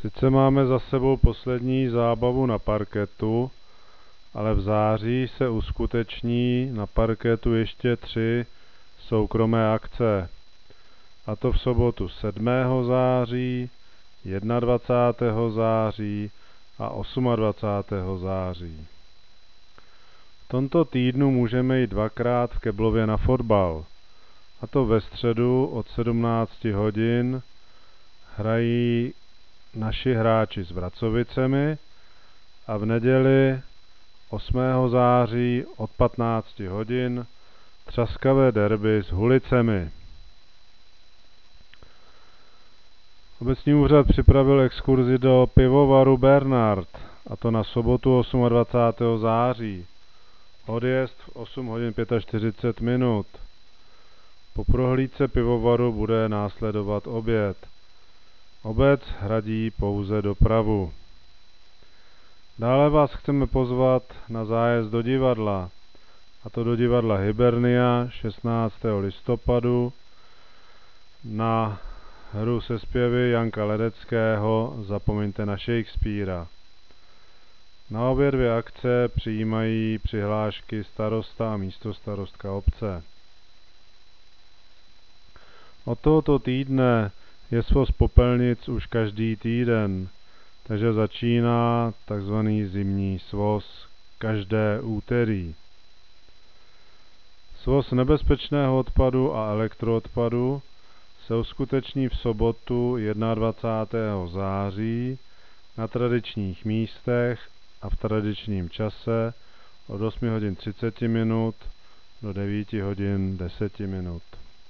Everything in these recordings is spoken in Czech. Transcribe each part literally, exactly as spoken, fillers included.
Sice máme za sebou poslední zábavu na parketu, ale v září se uskuteční na parketu ještě tři soukromé akce. A to v sobotu sedmého září, dvacátého prvního září a dvacátého osmého září. V tomto týdnu můžeme jít dvakrát v Keblově na fotbal. A to ve středu od sedmnácti hodin hrají naši hráči s Vracovicemi a v neděli osmého září od patnácti hodin třaskavé derby s Hulicemi. Obecní úřad připravil exkurzi do pivovaru Bernard, a to na sobotu dvacátého osmého září. Odjezd v osm hodin čtyřicet pět minut. Po prohlídce pivovaru bude následovat oběd. Obec hradí pouze dopravu. Dále vás chceme pozvat na zájezd do divadla, a to do divadla Hibernia šestnáctého listopadu na hru se zpěvy Janka Ledeckého Zapomeňte na Shakespearea. Na obě dvě akce přijímají přihlášky starosta a místostarostka obce. Od tohoto týdne je svoz popelnic už každý týden, takže začíná takzvaný zimní svoz každé úterý. Svoz nebezpečného odpadu a elektroodpadu se uskuteční v sobotu dvacátého prvního září na tradičních místech a v tradičním čase od osm hodin třicet minut do devět hodin deset minut.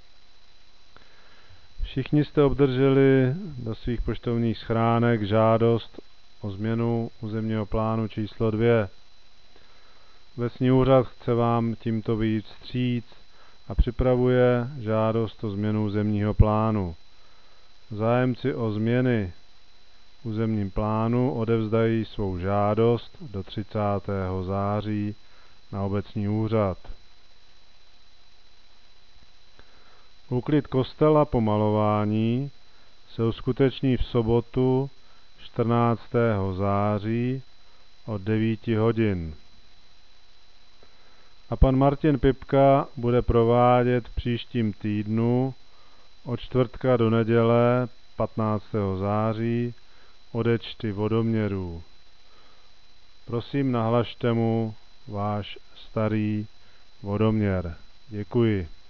Všichni jste obdrželi do svých poštovních schránek žádost o změnu územního plánu číslo dvě. Obecní úřad chce vám tímto vyjít vstříc a připravuje žádost o změnu územního plánu. Zájemci o změny v územním plánu odevzdají svou žádost do třicátého září na obecní úřad. Úklid kostela po malování se uskuteční v sobotu čtrnáctého září od devíti hodin. A pan Martin Pipka bude provádět v příštím týdnu od čtvrtka do neděle patnáctého září odečty vodoměrů. Prosím, nahlašte mu váš starý vodoměr. Děkuji.